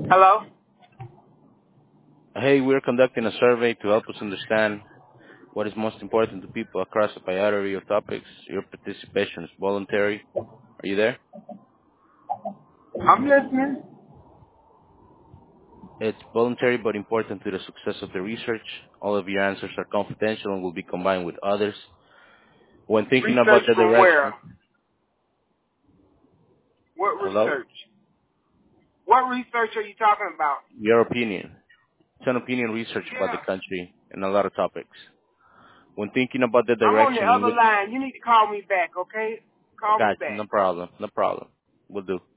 Hello? Hey, we're conducting a survey to help us understand what is most important to people across a variety of topics. Your participation is voluntary. Are you there? I'm listening. It's voluntary but important to the success of the research. All of your answers are confidential and will be combined with others. When thinking Research about the from where? direction, What hello? research? What research are you talking about? Your opinion. It's an opinion research about the Yeah. country and a lot of topics. When thinking about the I'm on the direction in other which, line. You need to call me back, okay? Call me gotcha, back. no problem, no problem. We'll do.